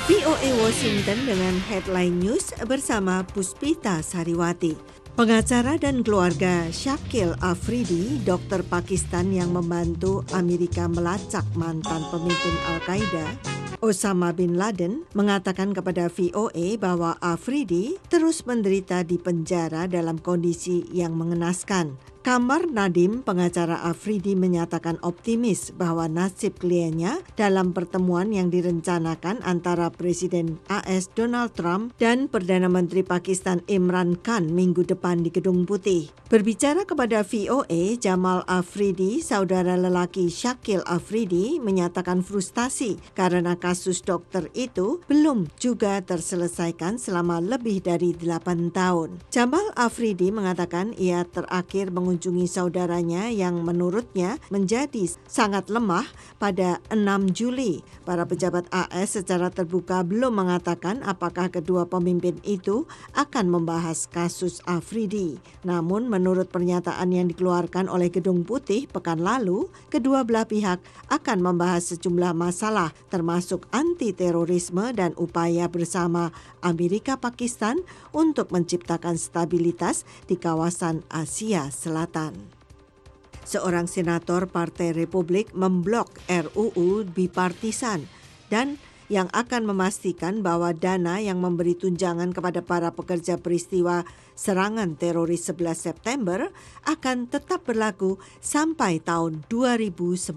VOA Washington dengan headline news bersama Puspita Sariwati. Pengacara dan keluarga Shakil Afridi, dokter Pakistan yang membantu Amerika melacak mantan pemimpin Al-Qaeda, Osama bin Laden, mengatakan kepada VOA bahwa Afridi terus menderita di penjara dalam kondisi yang mengenaskan. Kamar Nadim, pengacara Afridi, menyatakan optimis bahwa nasib kliennya dalam pertemuan yang direncanakan antara Presiden AS Donald Trump dan Perdana Menteri Pakistan Imran Khan minggu depan di Gedung Putih. Berbicara kepada VOA, Jamal Afridi, saudara lelaki Shakil Afridi, menyatakan frustasi karena kasus dokter itu belum juga terselesaikan selama lebih dari 8 tahun. Jamal Afridi mengatakan ia terakhir mengunjungi saudaranya yang menurutnya menjadi sangat lemah pada 6 Juli. Para pejabat AS secara terbuka belum mengatakan apakah kedua pemimpin itu akan membahas kasus Afridi. Namun menurut pernyataan yang dikeluarkan oleh Gedung Putih pekan lalu, kedua belah pihak akan membahas sejumlah masalah termasuk anti-terorisme dan upaya bersama Amerika-Pakistan untuk menciptakan stabilitas di kawasan Asia Selatan. Seorang senator Partai Republik memblok RUU bipartisan dan yang akan memastikan bahwa dana yang memberi tunjangan kepada para pekerja peristiwa serangan teroris 11 September akan tetap berlaku sampai tahun 2090.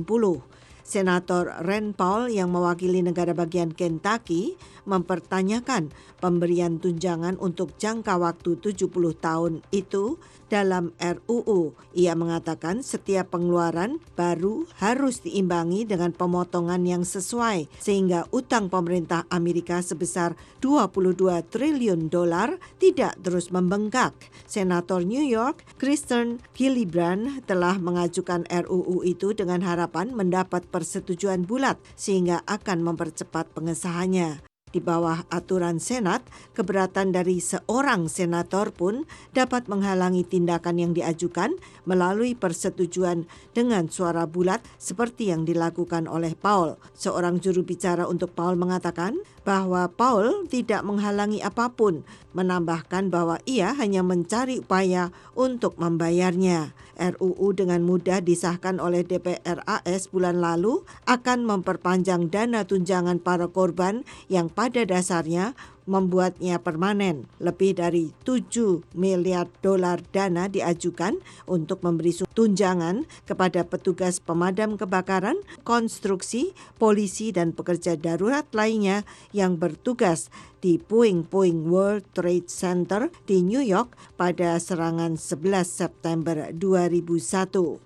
Senator Rand Paul yang mewakili negara bagian Kentucky mempertanyakan pemberian tunjangan untuk jangka waktu 70 tahun itu dalam RUU. Ia mengatakan setiap pengeluaran baru harus diimbangi dengan pemotongan yang sesuai sehingga utang pemerintah Amerika sebesar 22 triliun dolar tidak terus membengkak. Senator New York Kirsten Gillibrand telah mengajukan RUU itu dengan harapan mendapat persetujuan bulat sehingga akan mempercepat pengesahannya. Di bawah aturan Senat, keberatan dari seorang senator pun dapat menghalangi tindakan yang diajukan melalui persetujuan dengan suara bulat seperti yang dilakukan oleh Paul. Seorang juru bicara untuk Paul mengatakan bahwa Paul tidak menghalangi apapun, menambahkan bahwa ia hanya mencari upaya untuk membayarnya. RUU dengan mudah disahkan oleh DPR AS bulan lalu akan memperpanjang dana tunjangan para korban yang pada dasarnya membuatnya permanen. Lebih dari 7 miliar dolar dana diajukan untuk memberi tunjangan kepada petugas pemadam kebakaran, konstruksi, polisi, dan pekerja darurat lainnya yang bertugas di puing-puing World Trade Center di New York pada serangan 11 September 2001.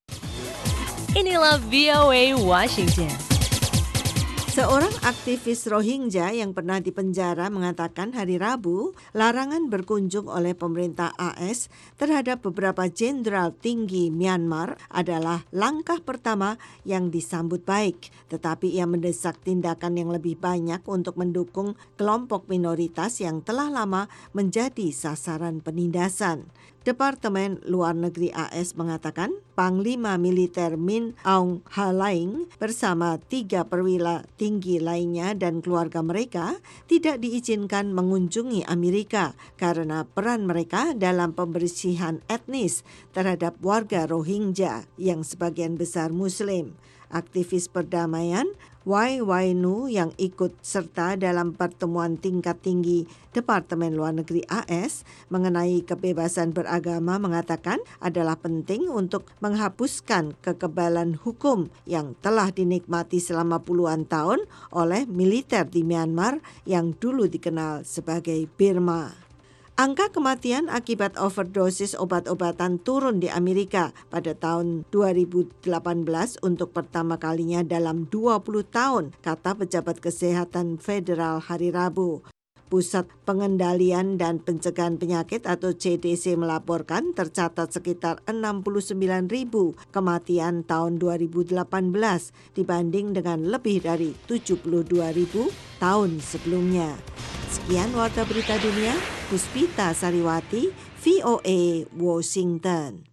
Inilah VOA Washington. Seorang aktivis Rohingya yang pernah dipenjara mengatakan hari Rabu larangan berkunjung oleh pemerintah AS terhadap beberapa jenderal tinggi Myanmar adalah langkah pertama yang disambut baik. Tetapi ia mendesak tindakan yang lebih banyak untuk mendukung kelompok minoritas yang telah lama menjadi sasaran penindasan. Departemen Luar Negeri AS mengatakan Panglima Militer Min Aung Hlaing bersama 3 perwira tinggi lainnya dan keluarga mereka tidak diizinkan mengunjungi Amerika karena peran mereka dalam pembersihan etnis terhadap warga Rohingya yang sebagian besar Muslim. Aktivis perdamaian Wainu yang ikut serta dalam pertemuan tingkat tinggi Departemen Luar Negeri AS mengenai kebebasan beragama mengatakan adalah penting untuk menghapuskan kekebalan hukum yang telah dinikmati selama puluhan tahun oleh militer di Myanmar yang dulu dikenal sebagai Burma. Angka kematian akibat overdosis obat-obatan turun di Amerika pada tahun 2018 untuk pertama kalinya dalam 20 tahun, kata pejabat kesehatan federal hari Rabu. Pusat Pengendalian dan Pencegahan Penyakit atau CDC melaporkan tercatat sekitar 69.000 kematian tahun 2018 dibanding dengan lebih dari 72.000 tahun sebelumnya. Sekian Warta Berita Dunia, Puspita Sariwati, VOA Washington.